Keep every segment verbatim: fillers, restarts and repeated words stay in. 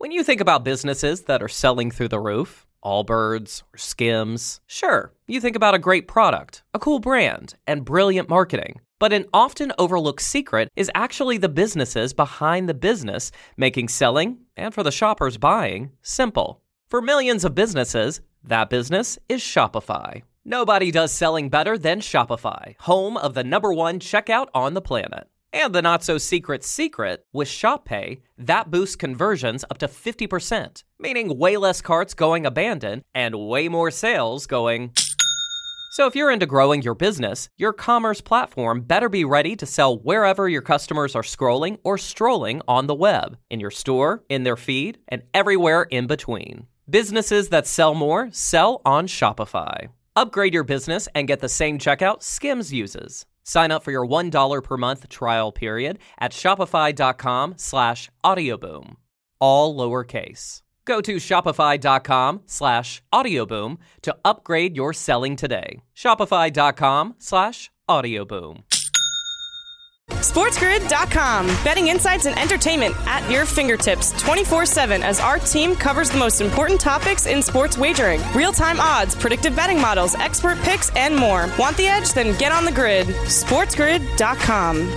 When you think about businesses that are selling through the roof, Allbirds or Skims, sure, you think about a great product, a cool brand, and brilliant marketing. But an often overlooked secret is actually the businesses behind the business, making selling, and for the shoppers buying, simple. For millions of businesses, that business is Shopify. Nobody does selling better than Shopify, home of the number one checkout on the planet. And the not-so-secret secret, with Shop Pay, that boosts conversions up to fifty percent, meaning way less carts going abandoned and way more sales going... So if you're into growing your business, your commerce platform better be ready to sell wherever your customers are scrolling or strolling on the web, in your store, in their feed, and everywhere in between. Businesses that sell more sell on Shopify. Upgrade your business and get the same checkout Skims uses. Sign up for your one dollar per month trial period at shopify.com slash audioboom. All lowercase. Go to shopify.com slash audioboom to upgrade your selling today. Shopify.com slash audioboom. SportsGrid dot com. Betting insights and entertainment at your fingertips twenty-four seven as our team covers the most important topics in sports wagering. Real-time odds, predictive betting models, expert picks, and more. Want the edge? Then get on the grid. SportsGrid dot com.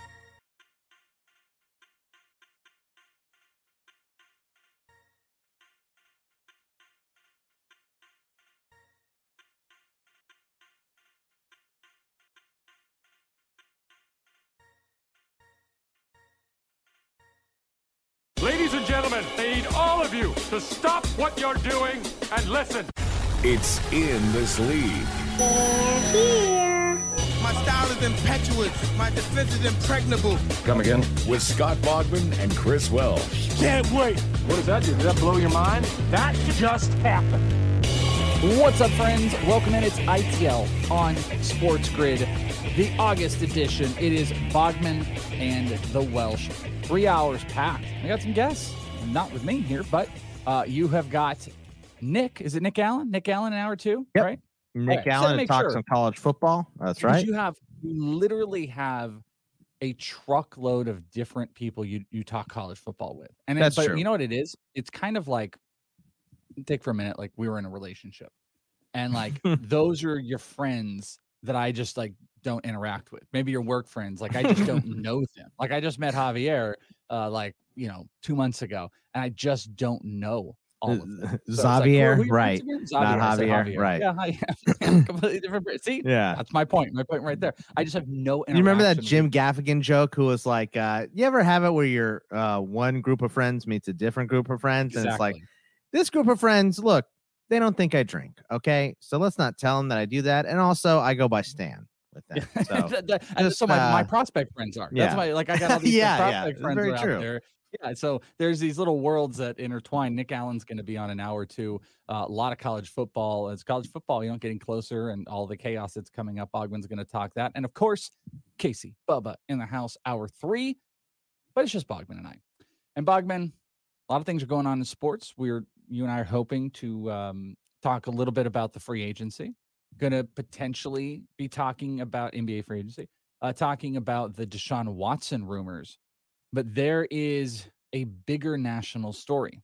Ladies and gentlemen, I need all of you to stop what you're doing and listen. It's in this league. They're here. My style is impetuous. My defense is impregnable. Come again? With Scott Bogman and Chris Welsh. Can't wait. What does that do? Did that blow your mind? That just happened. What's up, friends? Welcome in. It's I T L on Sports Grid, the August edition. It is Bogman and the Welsh. Three hours packed. I got some guests. Not with me here, but uh, you have got Nick. Is it Nick Allen? Nick Allen in hour two, yep. Right? Nick right. Allen to talk sure. some college football. That's right. You have you literally have a truckload of different people you you talk college football with, and that's but true. You know what it is? It's kind of like, take for a minute, like we were in a relationship, and like those are your friends that I just like don't interact with. Maybe your work friends, like I just don't know them. Like I just met Javier, uh, like you know, two months ago, and I just don't know all of them. So Xavier, like, right? Xavier, Not Javier, Javier, right? Yeah, yeah. Completely different. See, yeah, that's my point. My point right there. I just have no. You remember that Jim Gaffigan joke? Who was like, uh, "You ever have it where your uh, one group of friends meets a different group of friends, exactly. and it's like this group of friends, look, they don't think I drink. Okay, so let's not tell them that I do that, and also I go by Stan." With that. So, that, that, and just, so my, uh, my prospect friends are. Yeah. That's why, like, I got all these yeah, prospect yeah, friends very are true. out there. Yeah, so there's these little worlds that intertwine. Nick Allen's going to be on an hour or two. Uh, a lot of college football. It's college football, you know, getting closer and all the chaos that's coming up. Bogman's going to talk that. And, of course, Casey, Bubba in the house, hour three. But it's just Bogman and I. And, Bogman, a lot of things are going on in sports. We're You and I are hoping to um, talk a little bit about the free agency. Going to potentially be talking about N B A free agency, uh, talking about the Deshaun Watson rumors. But there is a bigger national story.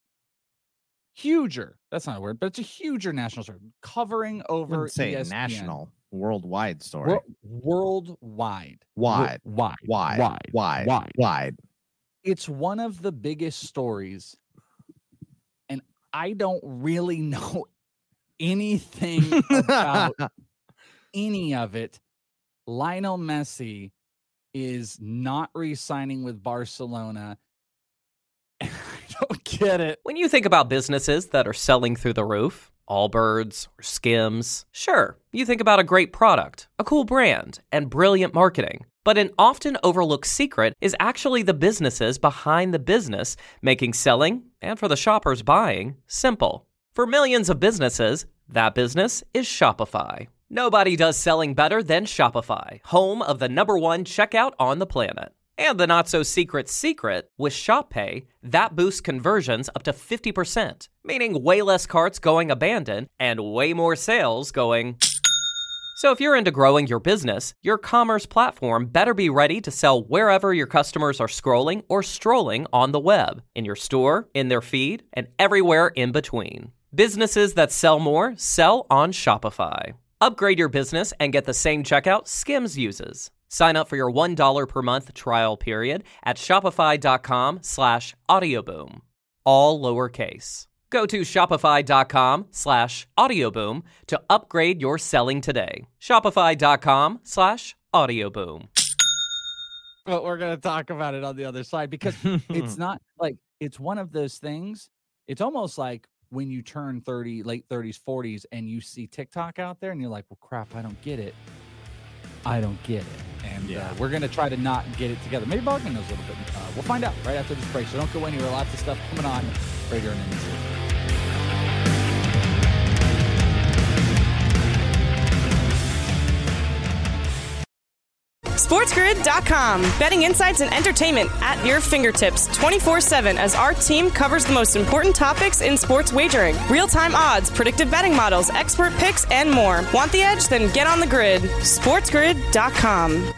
Huger. That's not a word, but it's a huger national story. Covering over say E S P N. National, worldwide story. Wor- worldwide. Wide. Wo- wide. Wide. Wide. Wide. Wide. Wide. It's one of the biggest stories. And I don't really know anything about any of it. Lionel Messi is not re-signing with Barcelona. I don't get it. When you think about businesses that are selling through the roof, Allbirds or Skims, sure, you think about a great product, a cool brand, and brilliant marketing. But an often overlooked secret is actually the businesses behind the business, making selling, and for the shoppers buying, simple. For millions of businesses, that business is Shopify. Nobody does selling better than Shopify, home of the number one checkout on the planet. And the not-so-secret secret, with Shop Pay, that boosts conversions up to fifty percent, meaning way less carts going abandoned and way more sales going... So if you're into growing your business, your commerce platform better be ready to sell wherever your customers are scrolling or strolling on the web, in your store, in their feed, and everywhere in between. Businesses that sell more sell on Shopify. Upgrade your business and get the same checkout Skims uses. Sign up for your one dollar per month trial period at shopify.com slash audioboom. All lowercase. Go to shopify.com slash audioboom to upgrade your selling today. Shopify.com slash audioboom. But we're going to talk about it on the other side because it's not like it's one of those things. It's almost like when you turn thirty, late thirties, forties, and you see TikTok out there and you're like, well, crap, I don't get it. I don't get it. And yeah. uh, we're going to try to not get it together. Maybe Bogman knows a little bit. Uh, we'll find out right after this break. So don't go anywhere. Lots of stuff coming on right here in the news. SportsGrid dot com. Betting insights and entertainment at your fingertips twenty-four seven as our team covers the most important topics in sports wagering. Real-time odds, predictive betting models, expert picks, and more. Want the edge? Then get on the grid. SportsGrid dot com.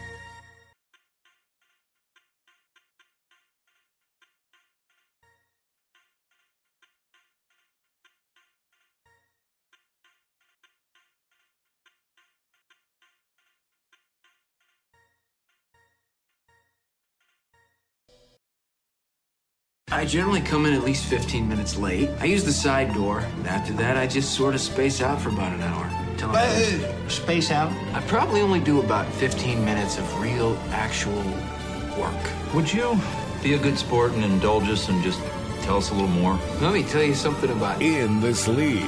I generally come in at least fifteen minutes late. I use the side door. After that, I just sort of space out for about an hour. Till uh, space out? I probably only do about fifteen minutes of real, actual work. Would you be a good sport and indulge us and just tell us a little more? Let me tell you something about In This League.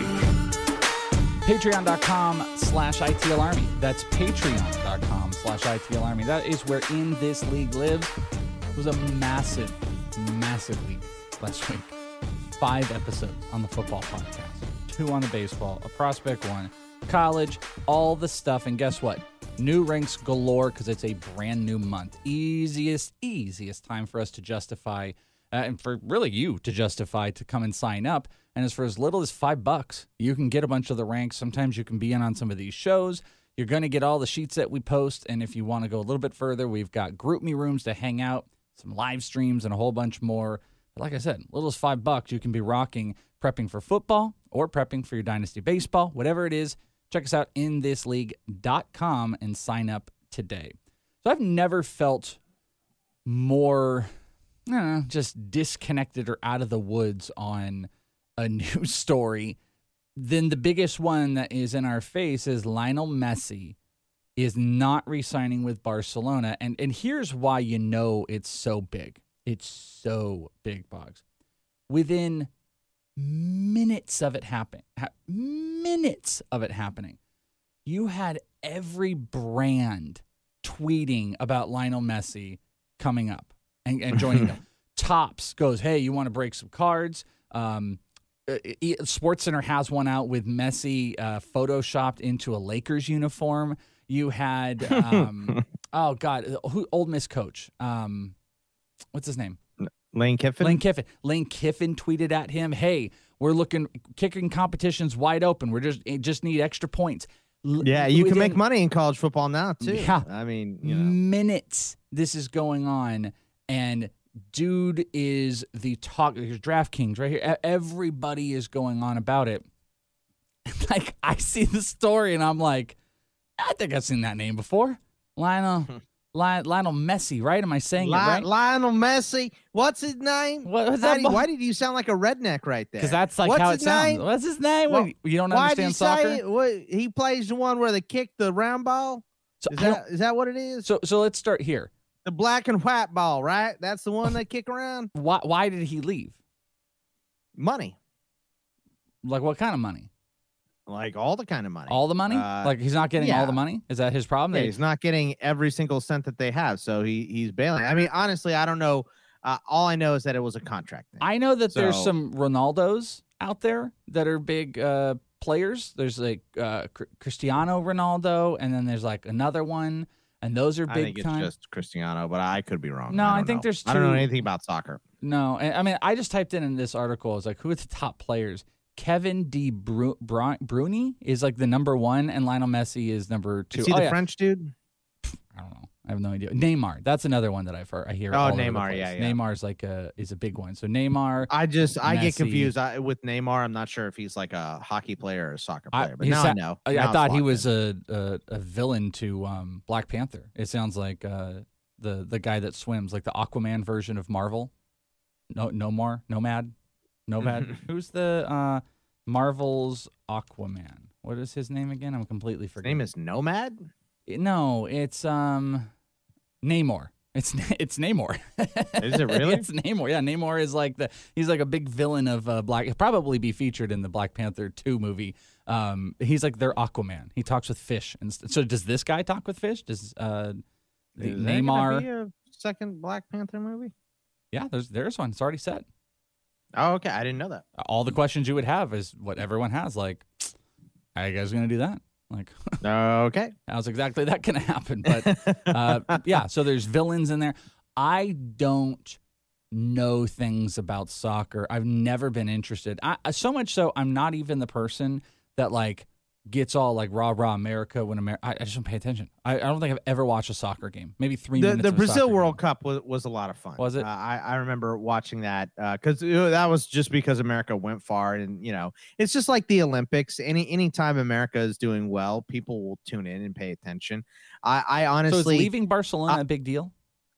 Patreon.com slash ITL Army. That's patreon.com slash ITL Army. That is where In This League lives. It was a massive Massive week last week. Five episodes on the football podcast. Two on the baseball. A prospect one. College. All the stuff. And guess what? New ranks galore because it's a brand new month. Easiest, easiest time for us to justify, uh, and for really you to justify to come and sign up. And as for as little as five bucks, you can get a bunch of the ranks. Sometimes you can be in on some of these shows. You're going to get all the sheets that we post. And if you want to go a little bit further, we've got group me rooms to hang out, some live streams, and a whole bunch more. But like I said, little as five bucks, you can be rocking, prepping for football or prepping for your dynasty baseball, whatever it is. Check us out in this league dot com and sign up today. So I've never felt more, I don't know, just disconnected or out of the woods on a news story than the biggest one that is in our face is Lionel Messi is not re-signing with Barcelona. And and here's why you know it's so big. It's so big, Boggs. Within minutes of it happening, ha- minutes of it happening, you had every brand tweeting about Lionel Messi coming up and, and joining them. Topps goes, hey, you want to break some cards? Um, SportsCenter has one out with Messi uh, photoshopped into a Lakers uniform. You had, um, oh, God, who Old Miss coach. Um, what's his name? Lane Kiffin? Lane Kiffin. Lane Kiffin tweeted at him, hey, we're looking, kicking competitions wide open. We're just just need extra points. Yeah, you Within, can make money in college football now, too. Yeah. I mean, you know. Minutes this is going on, and dude is the talk. Here's DraftKings right here. Everybody is going on about it. Like, I see the story, and I'm like, I think I've seen that name before. Lionel, Lion, Lionel Messi, right? Am I saying Li- it right? Lionel Messi. What's his name? What, what's how that? do you, why did you sound like a redneck right there? Because that's like what's how his it sounds. name? What's his name? Well, what, you don't why understand did soccer? Say, what, he plays the one where they kick the round ball? So is, that, is that what it is? So, so let's start here. The black and white ball, right? That's the one they kick around? Why, why did he leave? Money. Like what kind of money? Like all the kind of money. All the money? Uh, like he's not getting yeah. all the money? Is that his problem? Yeah, they... he's not getting every single cent that they have, so he he's bailing. I mean, honestly, I don't know. Uh, all I know is that it was a contract thing. I know that so... there's some Ronaldos out there that are big uh, players. There's like uh, C- Cristiano Ronaldo, and then there's like another one, and those are big I think it's time. just Cristiano, but I could be wrong. No, I, I think know. there's two. I don't know anything about soccer. No, I mean, I just typed in in this article, I was like, who are the top players? Kevin De Bru- Bru- Bruyne is like the number one, and Lionel Messi is number two. Is he oh, the yeah. French dude? I don't know. I have no idea. Neymar. That's another one that I've heard. I hear. Oh, all over the Neymar, place. yeah, yeah. Neymar's like a is a big one. So Neymar. I just I get Messi. confused I, with Neymar. I'm not sure if he's like a hockey player or a soccer I, player, but he's now ha- I know. I, Now I it's thought he locked was in. a, a a villain to um, Black Panther. It sounds like uh, the the guy that swims, like the Aquaman version of Marvel. No, no more, Nomad, Nomad. Who's the uh, Marvel's Aquaman? What is his name again? I'm completely His forgetting. name is Nomad. No, it's um, Namor. It's it's Namor. Is it really? It's Namor. Yeah, Namor is like the he's like a big villain of uh, Black. He'll probably be featured in the Black Panther two movie. Um, he's like their Aquaman. He talks with fish. And st- so does this guy talk with fish? Does uh, the Is there gonna Neymar? be a second Black Panther movie? Yeah, there's there's one. It's already set. Oh, okay. I didn't know that. All the questions you would have is what everyone has. Like, how you guys gonna do that? Like, okay, how's exactly that gonna happen? But uh, yeah, so there's villains in there. I don't know things about soccer. I've never been interested. I, so much so, I'm not even the person that like gets all like rah rah America when America. I, I just don't pay attention. I, I don't think I've ever watched a soccer game. Maybe three The, minutes. the of a Brazil soccer World game. Cup was, was a lot of fun. Was it? Uh, I, I remember watching that because that was just because America went far, and you know, it's just like the Olympics. Any anytime America is doing well, people will tune in and pay attention. I, I honestly So is leaving Barcelona uh, a big deal?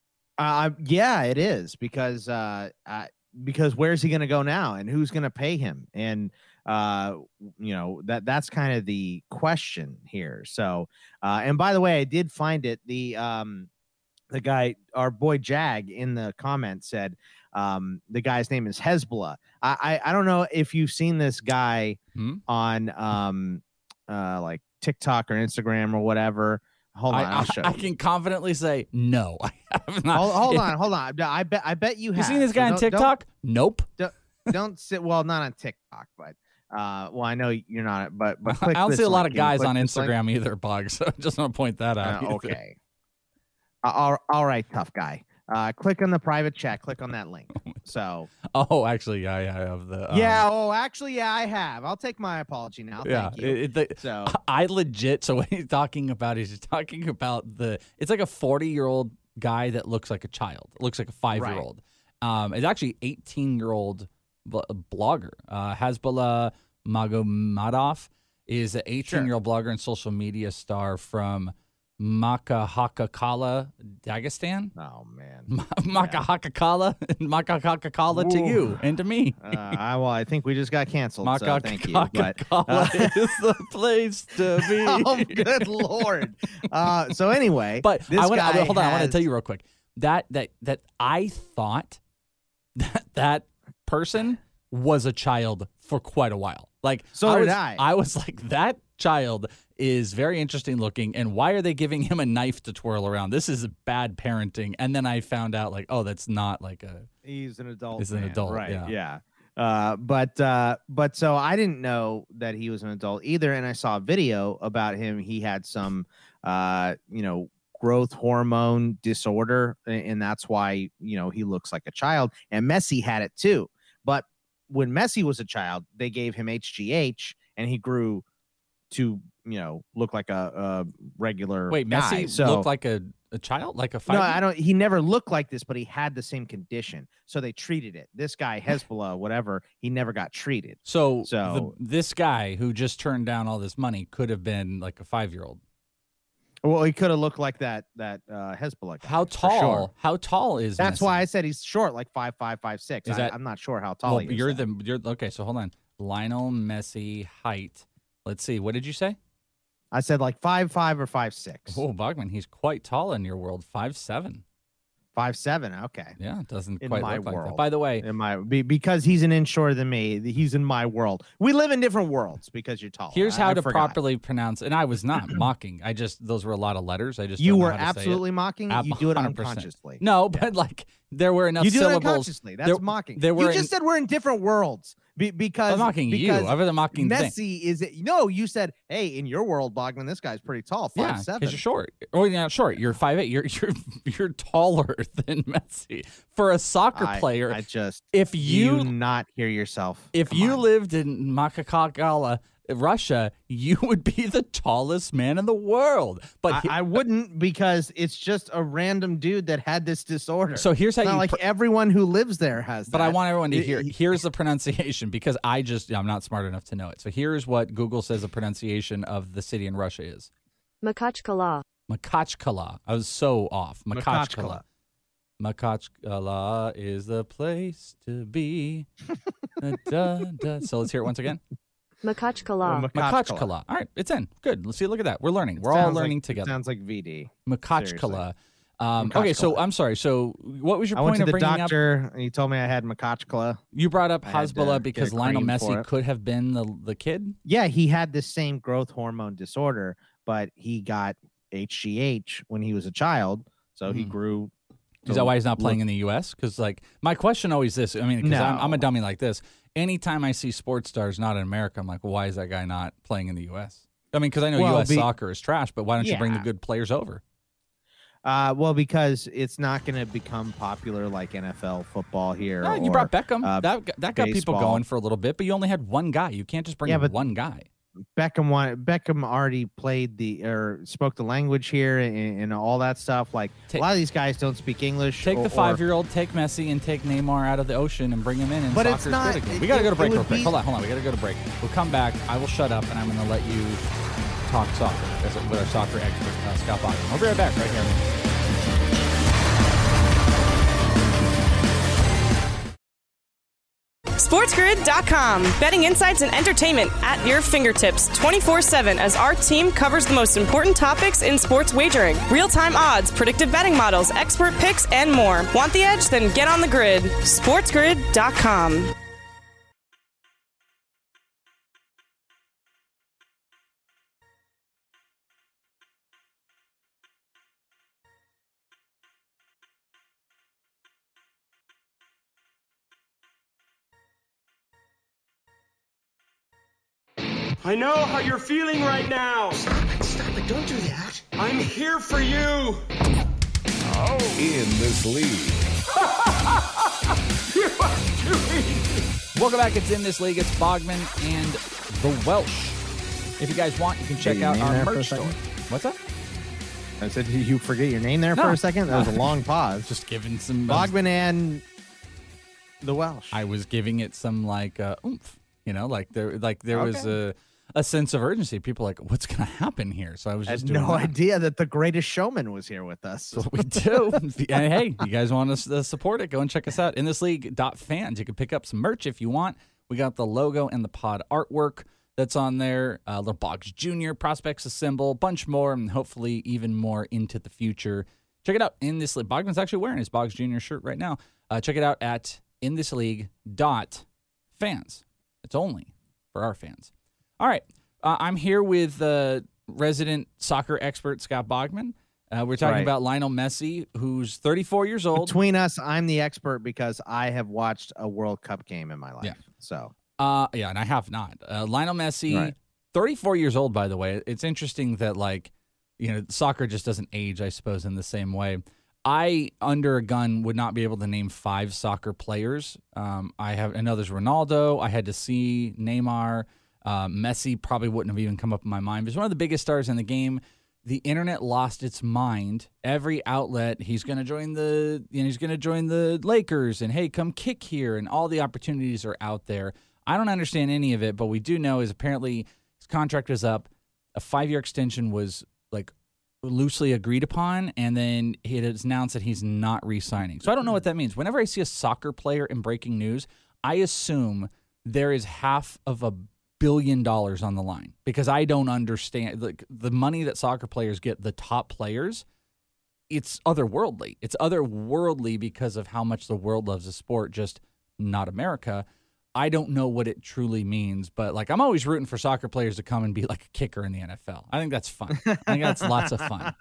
Uh, yeah, it is because uh, uh, because where's he going to go now, and who's going to pay him, and uh, you know that that's kind of the question here. So, uh, and by the way, I did find it. The um, the guy, our boy Jag, in the comments said um, the guy's name is Hezbollah. I, I I don't know if you've seen this guy Hmm? on um uh like TikTok or Instagram or whatever. Hold on, I, I'll I, show I you. can confidently say no. I have not. Hold, hold on, hold on. I bet I bet you You have. seen this So guy on don't- don't- TikTok? Nope. don't, don't sit well not on TikTok, but uh well I know you're not, but but I click don't this see a lot link. of Can you guys click on this link? Instagram either, Bug. So I just want to point that out. Uh, okay. Uh, all, all right, tough guy. Uh click on the private chat, click on that link. So Oh, actually, yeah, yeah, I have the. Um, yeah, oh actually yeah, I have. I'll take my apology now. yeah. Thank you. it- it- the- so I legit. So what he's talking about is he's talking about the. It's like a forty-year-old guy that looks like a child. It looks like a five-year-old. Um, it's actually eighteen-year-old bl- blogger. Uh, Hezbollah Magomedov is an eighteen-year-old blogger and social media star from Makahakakala, Dagestan. oh man. Makahakakala, Makahakakala to you and to me. Uh, I, well, I think we just got canceled. So thank you. But, Makahakakala uh, is the place to be. oh, good lord. Uh, so anyway, But this I want guy to hold on. I want to has- tell you real quick that that that I thought that that person was a child for quite a while. Like So I did was, I. I was like, that child is very interesting looking, and why are they giving him a knife to twirl around? This is bad parenting. And then I found out, like, oh, that's not like a. He's an adult. He's an man, adult, right? yeah. Yeah. Uh, but uh, but so I didn't know that he was an adult either, and I saw a video about him. He had some, uh, you know, growth hormone disorder, a- and that's why you know he looks like a child. And Messi had it too. But when Messi was a child, they gave him H G H, and he grew to you know look like a, a regular. Wait, guy. Messi So, looked like a, a child, like a five. no, I don't. He never looked like this, but he had the same condition, so they treated it. This guy Hezbollah, whatever, he never got treated. So, So- the, this guy who just turned down all this money could have been like a five-year-old. Well, he could have looked like that that uh, Hezbollah guy. How for tall? sure. How tall is? That's Messi? why I said he's short, like five five five six. Is I, that- I'm not sure how tall Well, he is. you're though. the you're okay. So hold on, Lionel Messi height. Let's see. What did you say? I said like five five or five six. Oh, Bogman, he's quite tall in your world. Five seven. Five seven. Okay. Yeah, it doesn't In quite my look like that. world. By the way, In my be, because he's an inch shorter than me. He's in my world. We live in different worlds because you're tall. here's I- how I to forgot. properly pronounce. And I was not mocking. I just those were a lot of letters. I just You don't know were how to say it. absolutely mocking. Ab- You do it one hundred percent. unconsciously. No, but like there were enough You do it syllables. unconsciously. That's There- mocking. There were you just said we're in different worlds. Be, because I'm mocking because you. I've been mocking the thing. Messi is it? No, you said, hey, in your world, Bogman, this guy's pretty tall, five Yeah, seven. because you're short. Oh, you're not short. You're five eight. You're you're you're taller than Messi for a soccer I, player. I just if you, you not hear yourself. If Come you on. lived in Makakala, Russia, you would be the tallest man in the world. But I, he, I wouldn't, because it's just a random dude that had this disorder. So here's how it's not you like pr- everyone who lives there has. But that. I want everyone to It- hear. it- Here's the pronunciation, because I just I'm not smart enough to know it. So here's what Google says the pronunciation of the city in Russia is. Makachkala. Makachkala. I was so off. Makachkala. Makachkala. Makachkala is the place to be. da, da, da. So let's hear it once again. Makachkala. Makachkala. All right, it's in. Good. Let's see. Look at that. We're learning. We're all Sounds learning like, together. Sounds like V D. Makachkala. Um, Makachkala. okay, so I'm sorry. So what was your I point went to of the bringing doctor, up? and he told me I had Makachkala. You brought up I had to Hezbollah get because a Lionel cream for Messi it. could have been the the kid. Yeah, he had the same growth hormone disorder, but he got H G H when he was a child, so he Mhm. grew. Is that why he's not playing in the U S? Because like my question always this. I mean, because I'm, I'm a No. dummy like this. Anytime I see sports stars not in America, I'm like, well, why is that guy not playing in the U S? I mean, because I know Well, U S be- soccer is trash, but why don't you bring the Yeah. good players over? Uh, well, because it's not going to become popular like N F L football here. Yeah, you or, brought Beckham. uh, that that got people baseball. going for a little bit, but you only had one guy. You can't just bring Yeah, but- one guy. Beckham wanted, Beckham already played the or spoke the language here and, and all that stuff. Like Take- a lot of these guys don't speak English. Take or, the five-year-old, take Messi, and take Neymar out of the ocean and bring him in. And But soccer's it's not- good again. it- We got to go to it break would real quick. be- Hold on, hold on. We got to go to break. We'll come back. I will shut up, and I'm going to let you talk soccer as with our soccer expert, uh, Scott Bogman. We'll be right back right here. SportsGrid dot com. Betting insights and entertainment at your fingertips twenty-four seven as our team covers the most important topics in sports wagering. Real-time odds, predictive betting models, expert picks, and more. Want the edge? Then get on the grid. SportsGrid dot com. I know how you're feeling right now. Stop it, stop it. Don't do that. I'm here for you. In this league. You are doing. Welcome back. It's In This League. It's Bogman and the Welsh. If you guys want, you can check your out name our there for a merch store. second? What's that? I said, did you forget your name there No. for a second? That was a long pause. Just giving some... Bogman and the Welsh. I was giving it some like uh, oomph, you know, like there, like there was Okay. a a sense of urgency. People are like, what's going to happen here? So I was I just had doing no that. idea that the greatest showman was here with us. That's what we do. And hey, you guys want us to support it? Go and check us out. In This League dot fans. You can pick up some merch if you want. We got the logo and the pod artwork that's on there. Uh, little Boggs Junior prospects, a symbol, bunch more, and hopefully even more into the future. Check it out. In This League. Bogman's actually wearing his Boggs Junior shirt right now. Uh, check it out at in this league dot fans. It's only for our fans. All right. Uh, I'm here with uh, resident soccer expert Scott Bogman. Uh, we're talking Right. about Lionel Messi, who's thirty-four years old. Between us, I'm the expert because I have watched a World Cup game in my life. Yeah. So, Uh, yeah, and I have not. Uh, Lionel Messi, Right. thirty-four years old, by the way. It's interesting that, like, you know, soccer just doesn't age, I suppose, in the same way. I, under a gun, would not be able to name five soccer players. Um, I have, I know there's Ronaldo. I had to see Neymar. Uh, Messi probably wouldn't have even come up in my mind. He's one of the biggest stars in the game. The internet lost its mind. Every outlet, he's going to join the, you know, he's going to join the Lakers, and hey, come kick here, and all the opportunities are out there. I don't understand any of it, but we do know is apparently his contract was up. A five-year extension was like loosely agreed upon, and then he has announced that he's not re-signing. So I don't know what that means. Whenever I see a soccer player in breaking news, I assume there is half of a billion dollars on the line because I don't understand like the money that soccer players get, the top players, it's otherworldly. It's otherworldly because of how much the world loves the sport, just not America. I don't know what it truly means, but like I'm always rooting for soccer players to come and be like a kicker in the N F L. I think that's fun. I think that's lots of fun.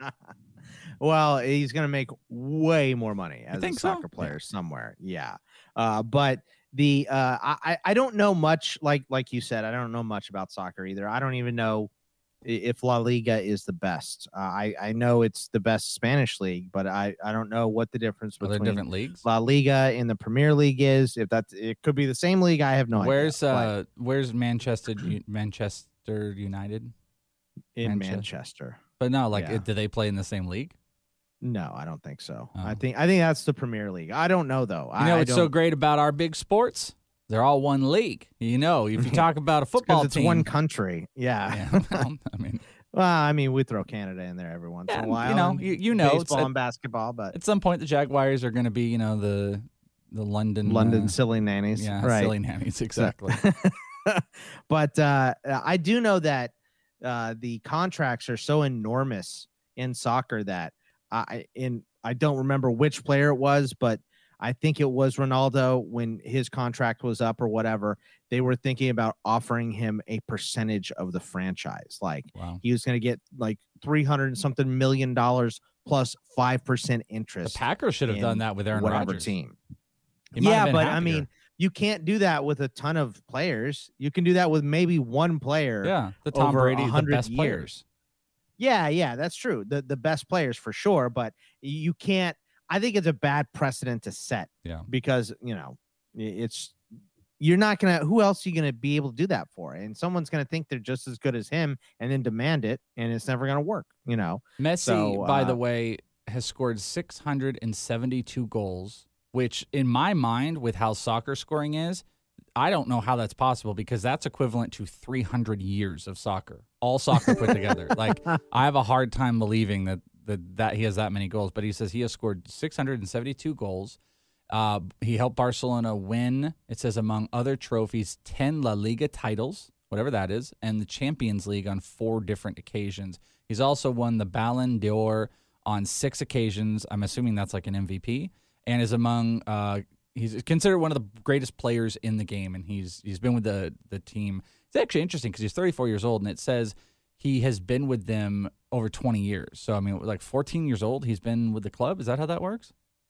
well, he's going to make way more money as a think so? soccer player somewhere. Yeah. Uh, but the uh, I I don't know much. Like like you said, I don't know much about soccer either. I don't even know if La Liga is the best. Uh, I I know it's the best Spanish league, but I I don't know what the difference Are between there different leagues? La Liga and the Premier League is. If that's it, could be the same league. I have no where's, idea. Where's uh Where's Manchester Manchester United? In Manchester. Manchester. But no, like, Yeah. do they play in the same league? No, I don't think so. Oh. I think I think that's the Premier League. I don't know though. You know I, what's I so don't- great about our big sports? They're all one league. You know, if you talk about a football it's team, one country. Yeah. Yeah, well, I mean, well, I mean, we throw Canada in there every once Yeah, in a you while. know, and you- you know, it's baseball at- and basketball, but at some point the Jaguars are going to be, you know, the the London London uh, silly nannies. yeah, right. silly nannies, exactly. But uh, I do know that uh, the contracts are so enormous in soccer that I in I don't remember which player it was, but I think it was Ronaldo when his contract was up or whatever. They were thinking about offering him a percentage of the franchise. Like Wow. he was going to get like three hundred and something million dollars plus five percent interest. The Packers should have in done that with Aaron whatever Rodgers. team. He might have Yeah, been but I happier. mean, you can't do that with a ton of players. You can do that with maybe one player. Yeah, the Tom over Brady, the one hundred best years. players. Yeah, yeah, that's true. The the best players for sure, but you can't. I think it's a bad precedent to set. Yeah. Because you know it's you're not gonna. Who else are you gonna be able to do that for? And someone's gonna think they're just as good as him and then demand it, and it's never gonna work. You know. Messi, So, by uh, the way, has scored six hundred seventy-two goals, which in my mind, with how soccer scoring is, I don't know how that's possible because that's equivalent to three hundred years of soccer, all soccer put together. Like, I have a hard time believing that, that, that he has that many goals, but he says he has scored six hundred seventy-two goals. Uh, he helped Barcelona win, it says, among other trophies, ten La Liga titles, whatever that is, and the Champions League on four different occasions. He's also won the Ballon d'Or on six occasions. I'm assuming that's like an M V P, and is among uh, he's considered one of the greatest players in the game, and he's he's been with the the team. It's actually interesting because he's thirty-four years old, and it says he has been with them over twenty years. So I mean, like fourteen years old, he's been with the club. Is that how that works?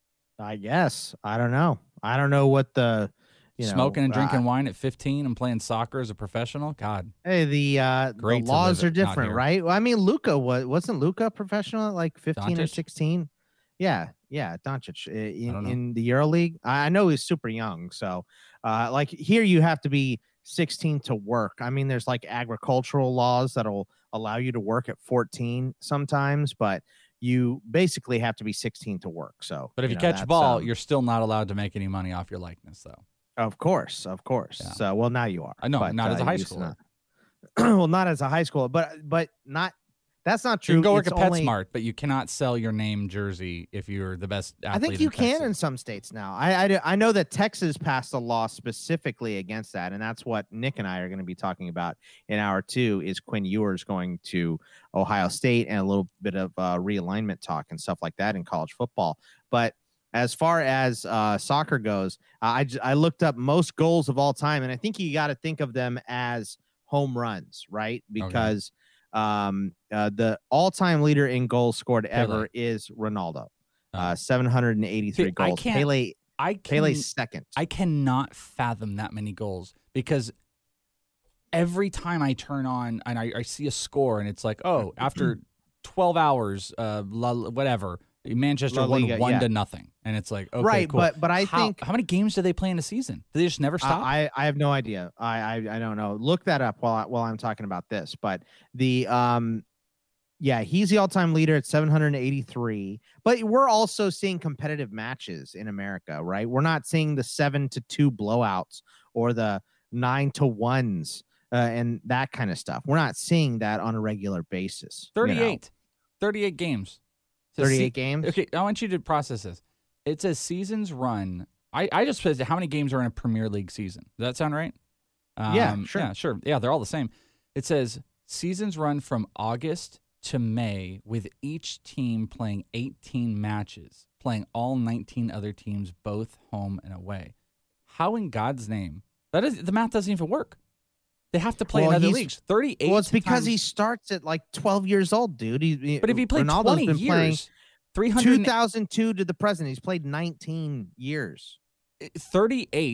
I guess I don't know. I don't know what the you know, Smoking and drinking uh, wine at fifteen and playing soccer as a professional. God, Hey, the uh, Great the to laws live are it, not different, here. right? Well, I mean, Luca was wasn't Luca professional at like fifteen or Doncic? sixteen? Yeah, yeah, Doncic uh, in, don't know. in the EuroLeague. I I know he's super young, so uh, like here you have to be sixteen to work. I mean, there's like agricultural laws that'll allow you to work at fourteen sometimes, but you basically have to be sixteen to work. So, but if you, know, catch a that's, ball, um, you're still not allowed to make any money off your likeness, though. of course, of course. Yeah. So, well, now you are. I know, but, not as a uh, high you used to schooler. not. Well, not as a high schooler, but but not. That's not true. You can go work It's at only- PetSmart, but you cannot sell your name jersey if you're the best athlete. I think you in can Texas. in some states now. I, I I know that Texas passed a law specifically against that, and that's what Nick and I are going to be talking about in hour two. Is Quinn Ewers going to Ohio State and a little bit of uh, realignment talk and stuff like that in college football. But as far as uh, soccer goes, I j- I looked up most goals of all time, and I think you got to think of them as home runs, right? Because um, uh, the all-time leader in goals scored ever is Ronaldo, uh, seven hundred eighty-three See, I goals. can't- Pele, I can, Pele's second. I cannot fathom that many goals because every time I turn on and I, I see a score and it's like, oh, after twelve hours, uh, la, whatever, Manchester La won Liga, one yeah. to nothing, and it's like, okay, Right, cool. but- but I How- think- how many games do they play in a season? Do they just never stop? I, I have no idea. I, I I don't know. Look that up while I, while I'm talking about this. But the um, yeah, he's the all-time leader at seven hundred eighty-three. But we're also seeing competitive matches in America, right? We're not seeing the seven to two blowouts or the nine to ones uh, and that kind of stuff. We're not seeing that on a regular basis. you know? thirty-eight. thirty-eight games. It's a thirty-eight se- games? Okay, I want you to process this. It says seasons run. I, I just said how many games are in a Premier League season. Does that sound right? Yeah, sure. Yeah, sure. Yeah, they're all the same. It says seasons run from August to May with each team playing eighteen matches, playing all nineteen other teams, both home and away. How in God's name? That is the math doesn't even work. They have to play Well, in other he's- leagues. thirty-eight. Well, it's because times- he starts at like twelve years old, dude. He, he- But if he played Ronaldo's twenty been playing years, three hundred two thousand two to the present. He's played nineteen years. thirty-eight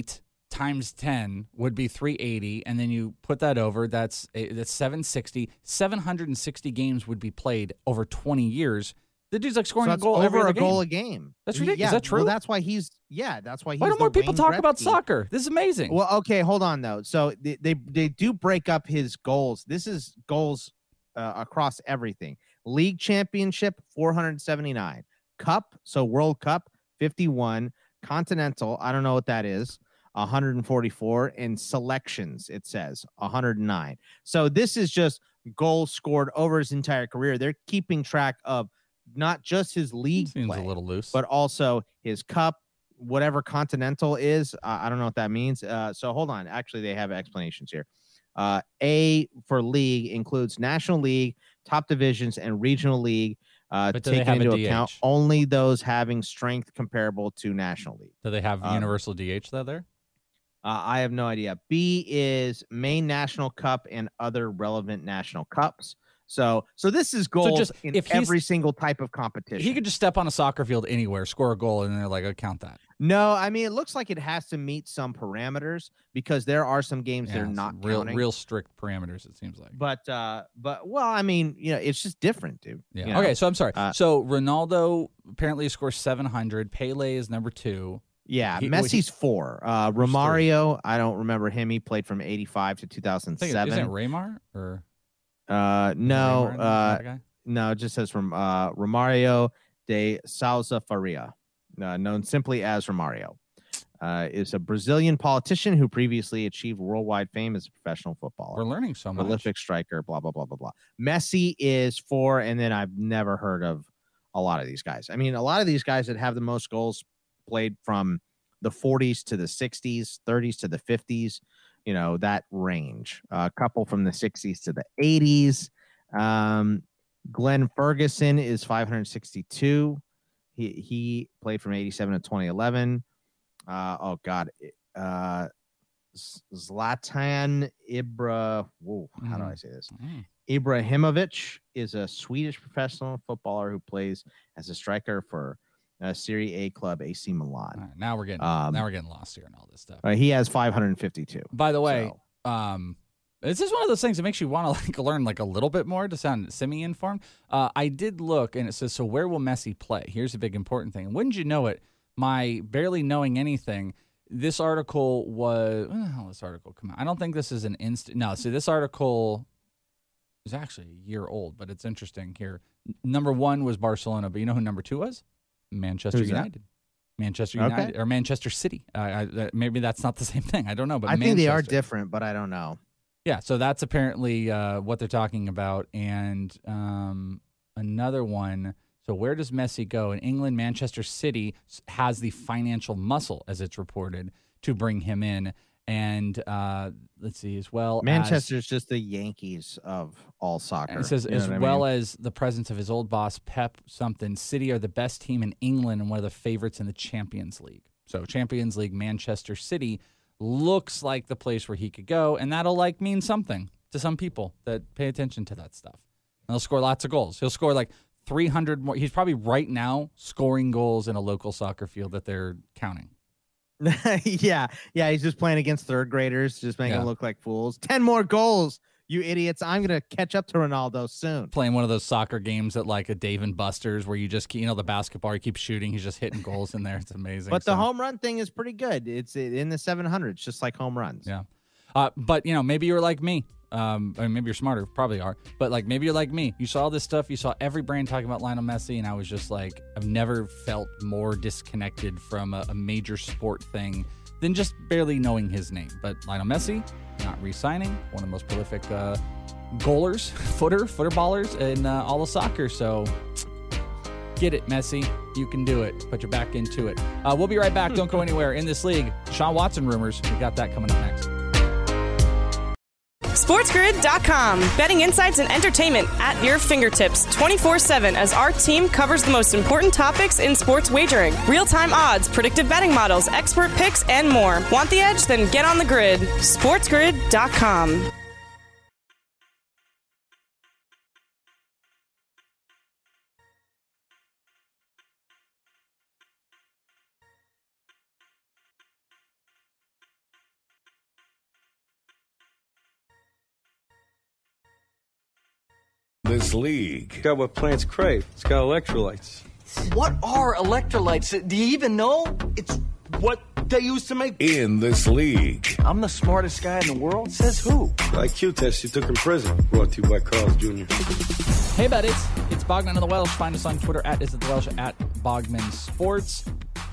times ten would be three eighty, and then you put that over, that's that's seven sixty. seven hundred sixty games would be played over twenty years. The dude's like scoring so a goal over every a other goal game. a game. That's ridiculous. Yeah, Is that true? Well, that's why he's yeah. That's why he's. Why don't the more people Wayne talk about Gretzky. soccer? This is amazing. Well, okay, hold on though. So they they, they do break up his goals. This is goals uh, across everything. League championship four hundred seventy-nine. Cup, so World Cup fifty-one. Continental, I don't know what that is. one hundred forty-four, and selections, it says one hundred nine. So this is just goals scored over his entire career. They're keeping track of not just his league Seems play, a little loose, but also his cup, whatever continental is. Uh, I don't know what that means. Uh, so hold on. Actually, they have explanations here. Uh, A for league includes National League, top divisions, and regional league. Uh, But do they taking have a into D H? account only those having strength comparable to National League. Do they have Um, universal D H though there? Uh, I have no idea. B is main national cup and other relevant national cups. So, so this is goals just in if he's- every single type of competition. He could just step on a soccer field anywhere, score a goal, and they're like, "Oh, count that." No, I mean, it looks like it has to meet some parameters because there are some games they're Yeah, not some real, counting. real strict parameters. It seems like. But, uh, but well, I mean, you know, it's just different, dude. Yeah. You know? Okay, so I'm sorry. Uh, so Ronaldo apparently scores seven hundred. Pele is number two. Yeah, He- well, Messi's he- four. Uh, Romario, I don't remember him. He played from eighty-five to two thousand I think it- seven. Isn't it Raymar or Uh, no, Raymar, uh, that guy? no, it just says from uh, Romario de Souza Faria, uh, known simply as Romario, uh, is a Brazilian politician who previously achieved worldwide fame as a professional footballer. We're learning so much. Prolific striker, blah, blah, blah, blah, blah. Messi is four, and then I've never heard of a lot of these guys. I mean, a lot of these guys that have the most goals played from the forties to the sixties, thirties to the fifties, you know, that range. Uh, a couple from the sixties to the eighties. Um, Glenn Ferguson is five hundred sixty-two. He he played from eighty-seven to twenty eleven. Uh, oh God, uh, Zlatan Ibra. Whoa, how do I say this? Mm. Ibrahimovic is a Swedish professional footballer who plays as a striker for uh, Serie A club A C Milan. All right, now we're getting Um, now we're getting lost here and all this stuff. Uh, he has five hundred fifty-two. By the way, So- um, this is one of those things that makes you want to like learn like a little bit more to sound semi-informed. Uh, I did look, and it says, "So where will Messi play?" Here's a big important thing. Wouldn't you know it? My barely knowing anything. This article was. When the hell did this article come out? I don't think this is an instant. No, see, this article is actually a year old, but it's interesting here. N- Number one was Barcelona, but you know who number two was? Manchester Who's that? United. Manchester Okay. United or Manchester City. Uh, I, that, maybe that's not the same thing. I don't know, but I think they are Manchester. different, but I don't know. Yeah, so that's apparently uh, what they're talking about. And um, another one. So where does Messi go? In England, Manchester City s- has the financial muscle, as it's reported, to bring him in. And uh, let's see, as well. Manchester's just the Yankees of all soccer. As, it says, You know as what I well mean? as the presence of his old boss, Pep something. City are the best team in England and one of the favorites in the Champions League. So Champions League, Manchester City looks like the place where he could go, and that'll like mean something to some people that pay attention to that stuff. And he'll score lots of goals. He'll score like three hundred more. He's probably right now scoring goals in a local soccer field that they're counting. yeah, yeah, he's just playing against third graders, just making Yeah. them look like fools. Ten more goals, you idiots! I'm gonna catch up to Ronaldo soon. Playing one of those soccer games at like a Dave and Buster's where you just keep, you know, the basketball, you keep shooting, he's just hitting goals in there. It's amazing. But the So- home run thing is pretty good. It's in the seven hundreds, just like home runs. Yeah. Uh, but, you know, maybe you're like me. Um, I mean, maybe you're smarter, probably are. But, like, maybe you're like me. You saw this stuff. You saw every brand talking about Lionel Messi, and I was just like, I've never felt more disconnected from a, a major sport thing than just barely knowing his name. But Lionel Messi, not re-signing, one of the most prolific uh, goalers, footer, footer ballers in uh, all of soccer. So get it, Messi. You can do it. Put your back into it. Uh, we'll be right back. Don't go anywhere. In this league, Deshaun Watson rumors. We got that coming up next. SportsGrid dot com. Betting insights and entertainment at your fingertips twenty-four seven as our team covers the most important topics in sports wagering. Real-time odds, predictive betting models, expert picks, and more. Want the edge? Then get on the grid. SportsGrid dot com. this league. It's got what plants crave. It's got electrolytes. What are electrolytes? Do you even know? It's what they used to make. In this league. I'm the smartest guy in the world? Says who? I Q test you took in prison. Brought to you by Carl's Junior Hey, buddies. It's Bogman and the Welsh. Find us on Twitter at Is It The Welsh, at Bogman Sports.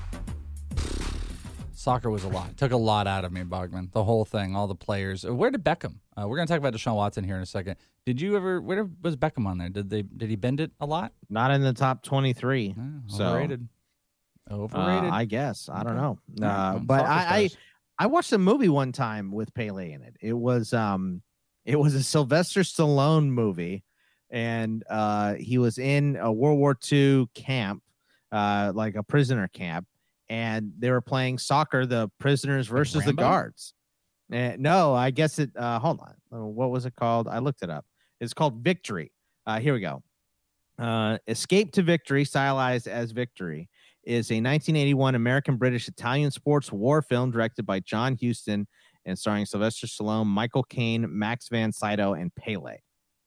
Soccer was a lot. Took a lot out of me, Bogman. The whole thing, all the players. Where did Beckham? Uh, we're going to talk about Deshaun Watson here in a second. Did you ever, where was Beckham on there? Did they? Did he bend it a lot? Not in the top twenty-three. Oh, so, overrated. Overrated. Uh, I guess. I don't know. Okay. Uh, Well, but soccer I, I stars. I watched a movie one time with Pele in it. It was um it was a Sylvester Stallone movie, and uh he was in a World War Two camp, uh like a prisoner camp, and they were playing soccer, the prisoners versus the Rambo? guards. And no, I guess it uh hold on. What was it called? I looked it up. It's called Victory. Uh here we go. Uh Escape to Victory, stylized as Victory, is a nineteen eighty-one American-British-Italian sports war film directed by John Huston and starring Sylvester Stallone, Michael Caine, Max Van Sydow, and Pele.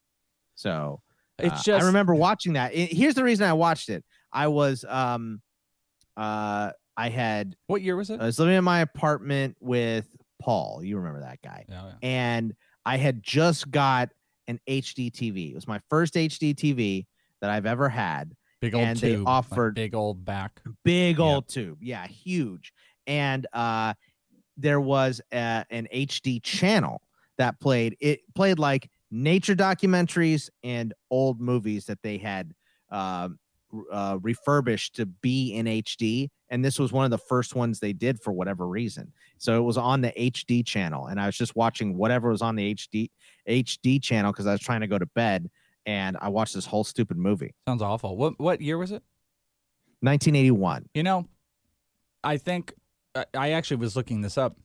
So uh, It's just- I remember watching that. It- here's the reason I watched it. I was um uh I had What year was it? I was living in my apartment with Paul. You remember that guy. Yeah, yeah. And I had just got an H D T V. It was my first H D T V that I've ever had. Big old and tube. they like offered big old back. big old tube. Yeah, huge. And uh there was a, an H D channel that played it played like nature documentaries and old movies that they had uh, uh refurbished to be in H D, and this was one of the first ones they did for whatever reason. So it was on the H D channel, and I was just watching whatever was on the H D H D channel because I was trying to go to bed, and I watched this whole stupid movie. Sounds awful. What what year was it? nineteen eighty-one. You know, I think I- I actually was looking this up.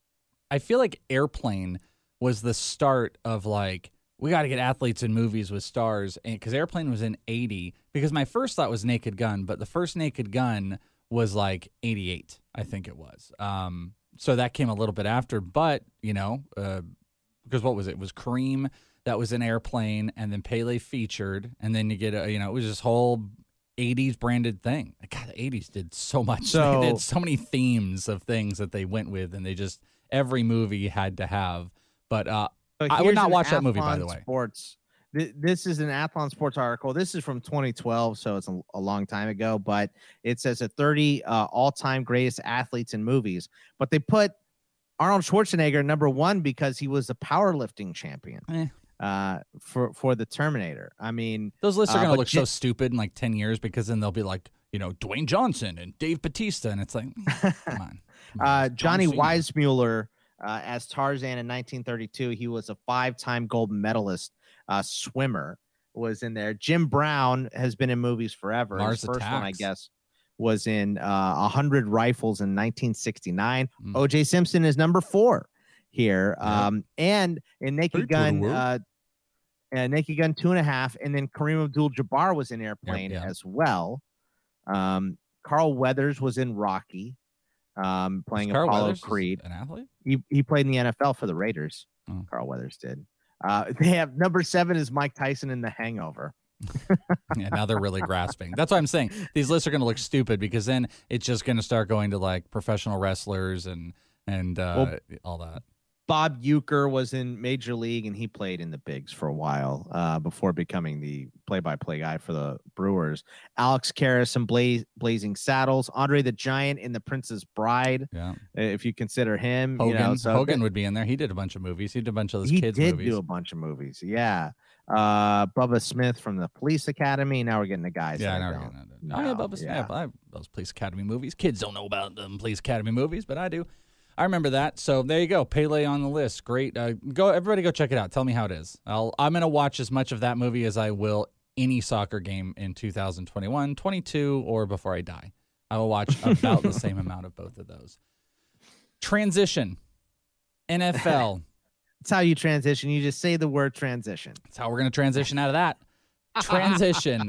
I feel like Airplane was the start of like, we got to get athletes in movies with stars, and because Airplane was in eighty. Because my first thought was Naked Gun, but the first Naked Gun was like eighty-eight, I think it was. Um, so that came a little bit after, but you know, uh, because what was it? It was Kareem that was in Airplane, and then Pele featured, and then you get a, you know, it was this whole eighties branded thing. God, the eighties did so much. So- they did so many themes of things that they went with, and they just every movie had to have. But uh, So I would here's not an watch that movie, by Athlon the way. Sports. Th- This is an Athlon Sports article. This is from twenty twelve, so it's a, a long time ago. But it says a thirty uh, all-time greatest athletes in movies. But they put Arnold Schwarzenegger number one because he was a powerlifting champion Eh. uh, for for the Terminator. I mean, Those lists are uh, going to but look Ji- so stupid in like ten years because then they'll be like, you know, Dwayne Johnson and Dave Bautista. And it's like, come on. Come on, Uh, it's John Johnny Cena. Weissmuller uh, as Tarzan in nineteen thirty-two. He was a five-time gold medalist uh, swimmer. Was in there. Jim Brown has been in movies forever. Mars His first one, I Attacks. guess, was in uh, one hundred Rifles in nineteen sixty-nine. Mm. O J Simpson is number four here. Yep. Um, and in Naked Hey, to the Gun, world. uh, uh, Naked Gun two and a half, and then Kareem Abdul-Jabbar was in Airplane yeah. as well. Um, Carl Weathers was in Rocky, um, playing Carl Apollo Weathers Creed. an athlete? He he played in the N F L for the Raiders. Oh. Carl Weathers did. Uh, they have number seven is Mike Tyson in The Hangover. Yeah, now they're really grasping. That's what I'm saying. These lists are going to look stupid because then it's just going to start going to like professional wrestlers and and uh, Well, all that. Bob Uecker was in Major League, and he played in the bigs for a while uh, before becoming the play-by-play guy for the Brewers. Alex Karras in Bla- Blazing Saddles. Andre the Giant in The Princess Bride, Yeah, if you consider him. Hogan. You know, so Hogan that- would be in there. He did a bunch of movies. He did a bunch of those he kids did movies. do a bunch of movies. Yeah. Uh, Bubba Smith from the Police Academy. Now we're getting the guys. Yeah, that I I know. don't Oh, yeah, know. Bubba Smith. Yeah. I have those Police Academy movies. Kids don't know about them Police Academy movies, but I do. I remember that. So there you go. Pele on the list. Great. Uh, go, everybody, go check it out. Tell me how it is. I'll, I'm going to watch as much of that movie as I will any soccer game in two thousand twenty-one, twenty-two, or before I die. I will watch about the same amount of both of those. Transition. N F L. That's how you transition. You just say the word transition. That's how we're going to transition out of that. Transition.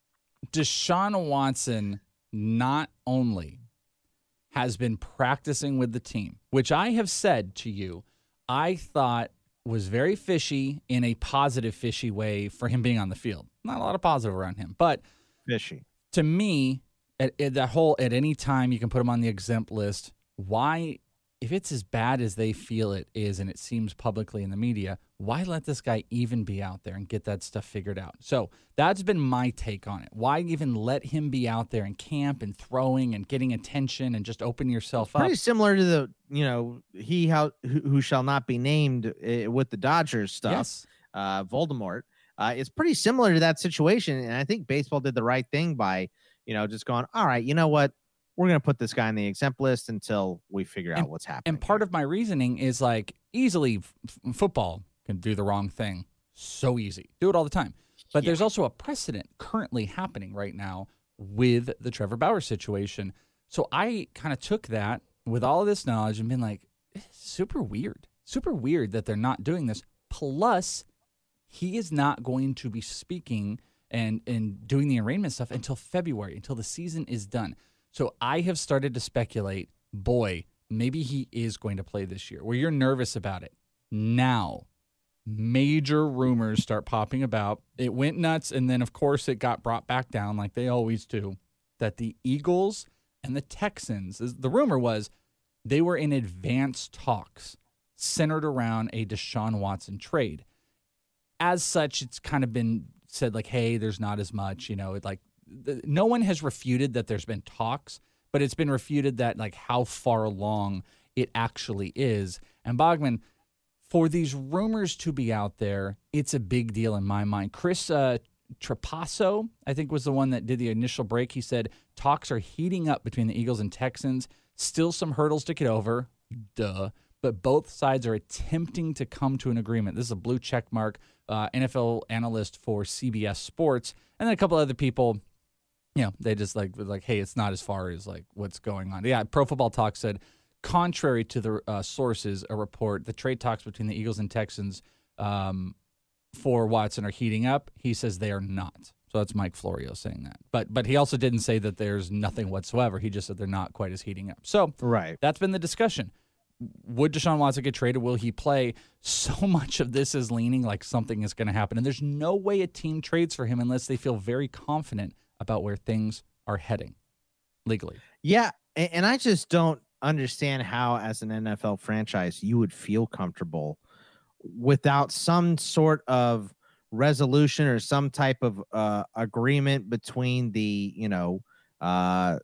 Deshaun Watson not only has been practicing with the team, which I have said to you, I thought was very fishy in a positive fishy way for him being on the field. Not a lot of positive around him, but fishy. To me, at, at that whole at any time you can put him on the exempt list. Why, if it's as bad as they feel it is, and it seems publicly in the media, why let this guy even be out there and get that stuff figured out? So that's been my take on it. Why even let him be out there and camp and throwing and getting attention and just open yourself Pretty up? Pretty similar to the, you know, he how who, who shall not be named uh, with the Dodgers stuff. Yes. Uh, Voldemort. Uh, it's pretty similar to that situation, and I think baseball did the right thing by, you know, just going, all right, you know what? We're going to put this guy on the exempt list until we figure out and, what's happening. And part of my reasoning is like easily f- football can do the wrong thing. So easy. Do it all the time. But yeah. There's also a precedent currently happening right now with the Trevor Bauer situation. So I kind of took that with all of this knowledge and been like, it's super weird. Super weird that they're not doing this. Plus, he is not going to be speaking and, and doing the arraignment stuff until February, until the season is done. So I have started to speculate, boy, maybe he is going to play this year, where you're nervous about it. Now, major rumors start popping about. It went nuts, and then, of course, it got brought back down like they always do, that the Eagles and the Texans, the rumor was they were in advanced talks centered around a Deshaun Watson trade. As such, it's kind of been said like, hey, there's not as much, you know, it like, no one has refuted that there's been talks, but it's been refuted that like how far along it actually is. And Bogman, for these rumors to be out there, it's a big deal in my mind. Chris uh, Trapasso, I think, was the one that did the initial break. He said talks are heating up between the Eagles and Texans. Still some hurdles to get over, duh. But both sides are attempting to come to an agreement. This is a blue check mark, uh, N F L analyst for C B S Sports, and then a couple other people. You know, they just like, like, hey, it's not as far as like what's going on. Yeah, Pro Football Talk said, contrary to the uh, sources, a report, the trade talks between the Eagles and Texans um, for Watson are heating up. He says they are not. So that's Mike Florio saying that. But but he also didn't say that there's nothing whatsoever. He just said they're not quite as heating up. So right. That's been the discussion. Would Deshaun Watson get traded? Will he play? So much of this is leaning like something is going to happen. And there's no way a team trades for him unless they feel very confident about where things are heading legally. Yeah, and I just don't understand how, as an N F L franchise, you would feel comfortable without some sort of resolution or some type of uh, agreement between the, you know, uh,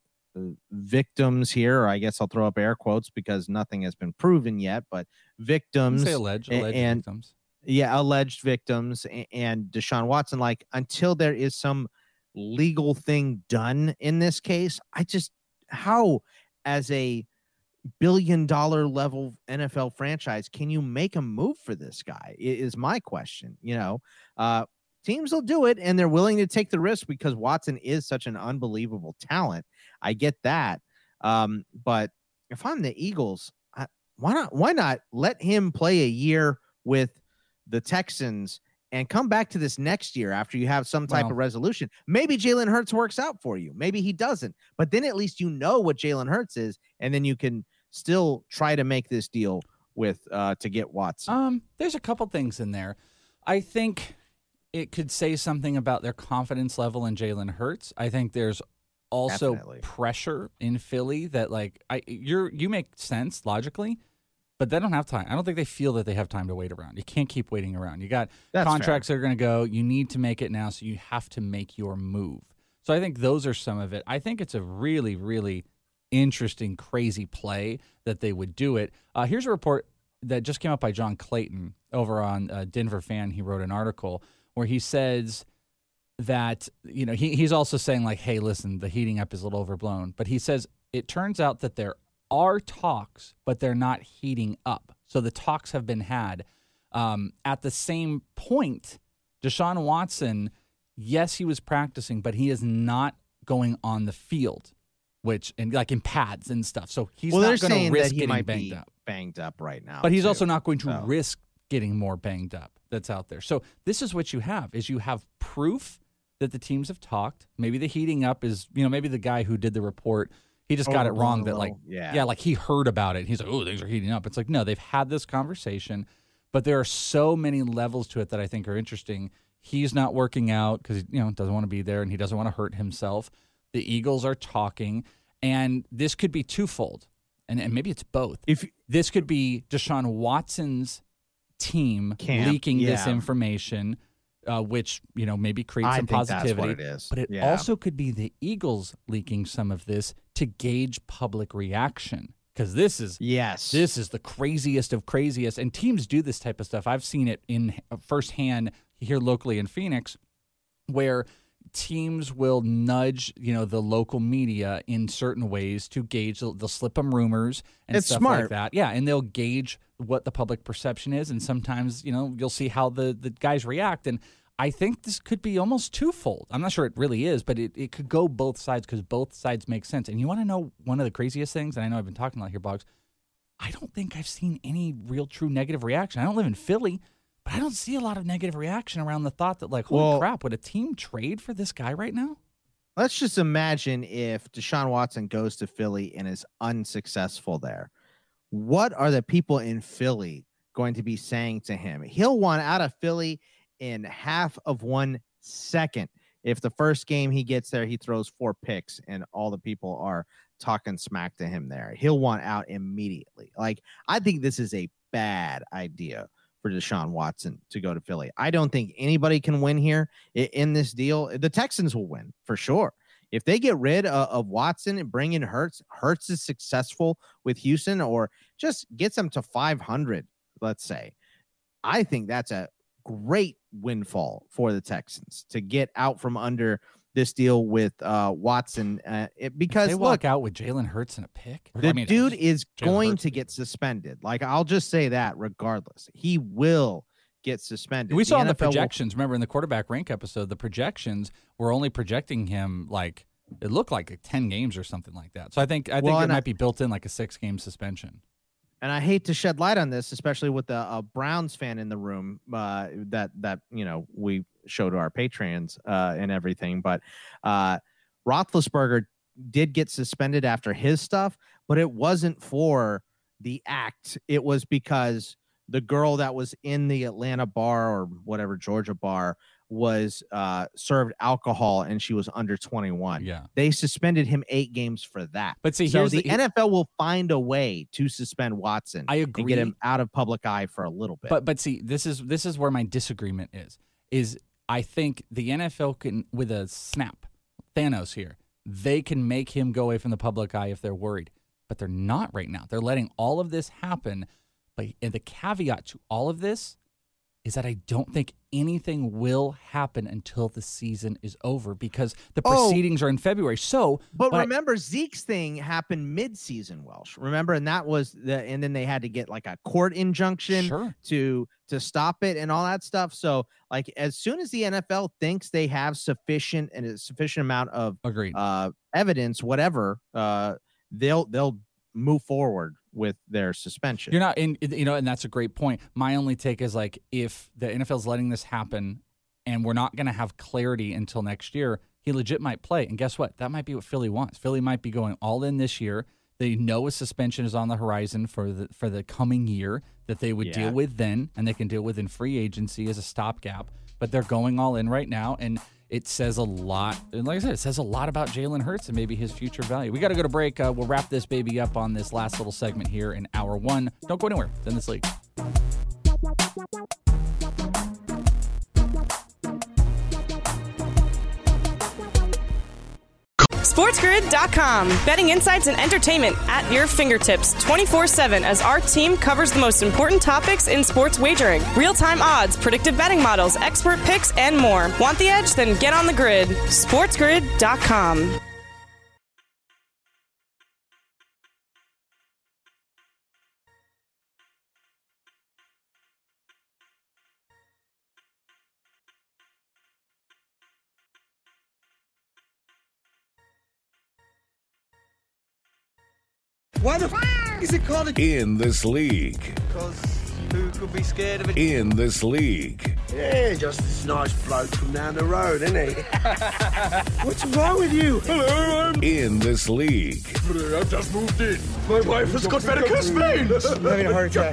victims here, or I guess I'll throw up air quotes because nothing has been proven yet, but victims. Say alleged, alleged and, victims. Yeah, alleged victims and, and Deshaun Watson. Like, until there is some legal thing done in this case, I just, how as a billion dollar level N F L franchise can you make a move for this guy is my question. You know, uh teams will do it and they're willing to take the risk because Watson is such an unbelievable talent. I get that, um but if I'm the Eagles, I, why not why not let him play a year with the Texans and come back to this next year after you have some type well, of resolution. Maybe Jalen Hurts works out for you. Maybe he doesn't. But then at least you know what Jalen Hurts is, and then you can still try to make this deal with uh, to get Watson. Um, there's a couple things in there. I think it could say something about their confidence level in Jalen Hurts. I think there's also Definitely. pressure in Philly that, like, I you're you make sense logically. But they don't have time. I don't think they feel that they have time to wait around. You can't keep waiting around. You got That's contracts fair. that are going to go. You need to make it now, so you have to make your move. So I think those are some of it. I think it's a really, really interesting, crazy play that they would do it. Uh, here's a report that just came out by John Clayton over on uh, Denver Fan. He wrote an article where he says that, you know, he, he's also saying like, hey, listen, the heating up is a little overblown. But he says it turns out that there are talks, but they're not heating up. So the talks have been had. Um, at the same point, Deshaun Watson, yes, he was practicing, but he is not going on the field, which and like in pads and stuff. So he's well, not going to risk that he getting might banged be up. Banged up right now, but he's too. also not going to so. risk getting more banged up. That's out there. So this is what you have: is you have proof that the teams have talked. Maybe the heating up is, you know, maybe the guy who did the report, he just got it wrong. That like, yeah. yeah, like he heard about it. He's like, oh, things are heating up. It's like, no, they've had this conversation. But there are so many levels to it that I think are interesting. He's not working out because, you know, doesn't want to be there and he doesn't want to hurt himself. The Eagles are talking, and this could be twofold, and, and maybe it's both. If this could be Deshaun Watson's team Camp, leaking yeah. this information, uh, which, you know, maybe creates I some think positivity. that's what it is. But it Yeah. also could be the Eagles leaking some of this to gauge public reaction. Because this is yes, this is the craziest of craziest, and teams do this type of stuff. I've seen it in firsthand here locally in Phoenix, where teams will nudge, you know, the local media in certain ways to gauge. They'll, they'll slip them rumors and It's stuff smart. like that. Yeah, and they'll gauge what the public perception is, and sometimes, you know, you'll see how the the guys react. And I think this could be almost twofold. I'm not sure it really is, but it, it could go both sides because both sides make sense. And you want to know one of the craziest things, and I know I've been talking a lot here, Boggs, I don't think I've seen any real true negative reaction. I don't live in Philly, but I don't see a lot of negative reaction around the thought that, like, holy Well, crap, would a team trade for this guy right now? Let's just imagine if Deshaun Watson goes to Philly and is unsuccessful there. What are the people in Philly going to be saying to him? He'll want out of Philly in half of one second. If the first game he gets there, he throws four picks and all the people are talking smack to him there. He'll want out immediately. Like, I think this is a bad idea for Deshaun Watson to go to Philly. I don't think anybody can win here in this deal. The Texans will win for sure. If they get rid of, of Watson and bring in Hurts, Hurts is successful with Houston or just gets them to five hundred, let's say. I think that's a great windfall for the Texans to get out from under this deal with uh, Watson uh, it, because they look, walk out with Jalen Hurts and a pick. the I mean, dude is Jalen going Hurts. to get suspended. Like, I'll just say that regardless, he will get suspended. We The saw in the N F L will- projections. Remember in the quarterback rank episode, the projections were only projecting him like it looked like, like ten games or something like that. So I think I think Well, it and might I- be built in like a six game suspension. And I hate to shed light on this, especially with the uh, Browns fan in the room uh, that that you know we show to our Patreons uh, and everything. But uh, Roethlisberger did get suspended after his stuff, but it wasn't for the act. It was because the girl that was in the Atlanta bar or whatever Georgia bar was uh, served alcohol and she was under twenty-one. Yeah. They suspended him eight games for that. But see, so here's the, the- N F L will find a way to suspend Watson. I And agree. get him out of public eye for a little bit. But but see, this is this is where my disagreement is. Is I think the N F L can, with a snap, Thanos here, they can make him go away from the public eye if they're worried. But they're not right now. They're letting all of this happen. But and the caveat to all of this is that I don't think anything will happen until the season is over because the Oh. proceedings are in February. So, But what I- remember, Zeke's thing happened mid-season, Welsh. Remember, and that was the, and then they had to get like a court injunction Sure. to to stop it and all that stuff. So, like, as soon as the N F L thinks they have sufficient and a sufficient amount of Agreed. uh, evidence, whatever, uh, they'll they'll move forward with their suspension. You're not in, you know, and that's a great point. My only take is like if the N F L is letting this happen and we're not going to have clarity until next year, he legit might play. And guess what? That might be what Philly wants. Philly might be going all in this year. They know a suspension is on the horizon for the for the coming year that they would Yeah. deal with then, and they can deal with in free agency as a stopgap. But they're going all in right now, and it says a lot. And like I said, it says a lot about Jalen Hurts and maybe his future value. We got to go to break. Uh, we'll wrap this baby up on this last little segment here in hour one. Don't go anywhere. It's In This League. SportsGrid dot com. Betting insights and entertainment at your fingertips twenty-four seven as our team covers the most important topics in sports wagering. Real-time odds, predictive betting models, expert picks, and more. Want the edge? Then get on the grid. SportsGrid dot com. Why the f- is it called a In This League. Because Who could be scared of it? In this league. Yeah, just this nice bloke from down the road, isn't he? What's wrong with you? Hello, I'm... In this league. I've just moved in. My wife has got varicose veins. I'm having a heart attack.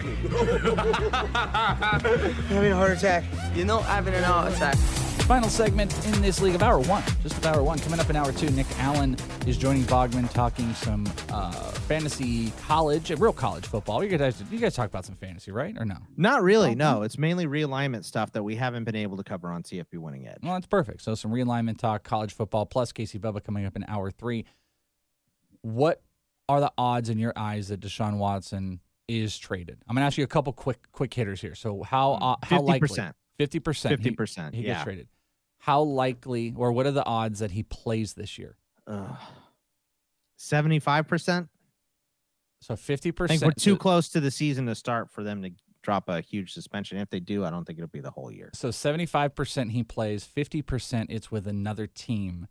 having a heart attack. You're not having an heart attack. Final segment in this league of hour one, just of hour one. Coming up in hour two, Nick Allen is joining Bogman talking some uh, fantasy college, real college football. You guys, you guys talk about some fantasy, right? Or no? Not really, no. It's mainly realignment stuff that we haven't been able to cover on C F B Winning Edge. Well, that's perfect. So some realignment talk, college football, plus Casey Bubba coming up in hour three. What are the odds in your eyes that Deshaun Watson is traded? I'm going to ask you a couple quick quick hitters here. So how uh, how likely? fifty percent. fifty percent. fifty percent, he, he yeah. gets traded. How likely, or what are the odds that he plays this year? Uh, seventy-five percent. So fifty percent. I think we're too close to the season to start for them to drop a huge suspension. If they do, I don't think it'll be the whole year. So seventy-five percent he plays, fifty percent it's with another team.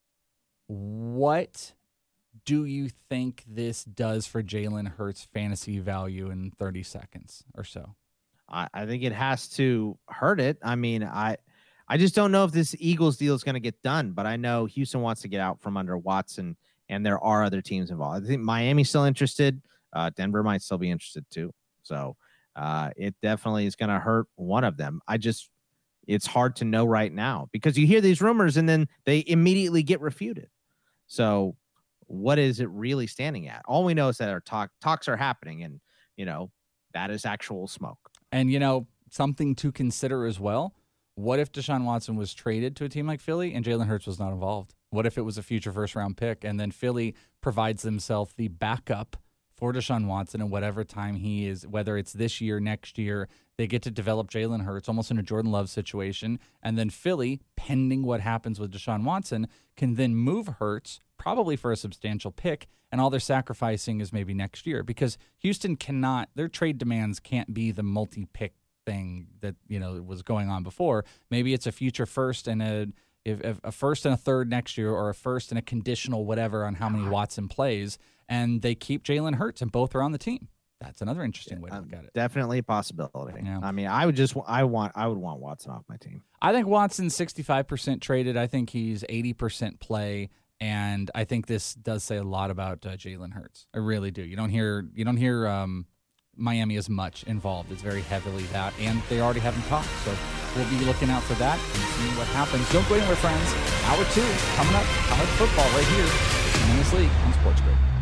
What do you think this does for Jalen Hurts' fantasy value in thirty seconds or so? I, I think it has to hurt it. I mean, I I just don't know if this Eagles deal is going to get done, but I know Houston wants to get out from under Watson, and there are other teams involved. I think Miami's still interested. Uh, Denver might still be interested too. So uh, it definitely is going to hurt one of them. I just, it's hard to know right now because you hear these rumors and then they immediately get refuted. So what is it really standing at? All we know is that our talk talks are happening, and you know that is actual smoke. And you know something to consider as well. What if Deshaun Watson was traded to a team like Philly and Jalen Hurts was not involved? What if it was a future first-round pick and then Philly provides themselves the backup for Deshaun Watson and whatever time he is, whether it's this year, next year, they get to develop Jalen Hurts almost in a Jordan Love situation, and then Philly, pending what happens with Deshaun Watson, can then move Hurts probably for a substantial pick, and all they're sacrificing is maybe next year because Houston cannot, their trade demands can't be the multi-pick thing that, you know, was going on before. Maybe it's a future first and a if, if a first and a third next year, or a first and a conditional whatever on how many Watson plays, and they keep Jalen Hurts and both are on the team. That's another interesting yeah, way to look at it. Definitely a possibility. Yeah. I mean, I would just I want I would want Watson off my team. I think Watson's sixty-five percent traded. I think he's eighty percent play. And I think this does say a lot about uh, Jalen Hurts. I really do. You don't hear you don't hear um, Miami as much involved. It's very heavily that, and they already haven't talked. So we'll be looking out for that and seeing what happens. Don't go anywhere, friends. Hour two coming up. College football right here in this league on Sports Grid.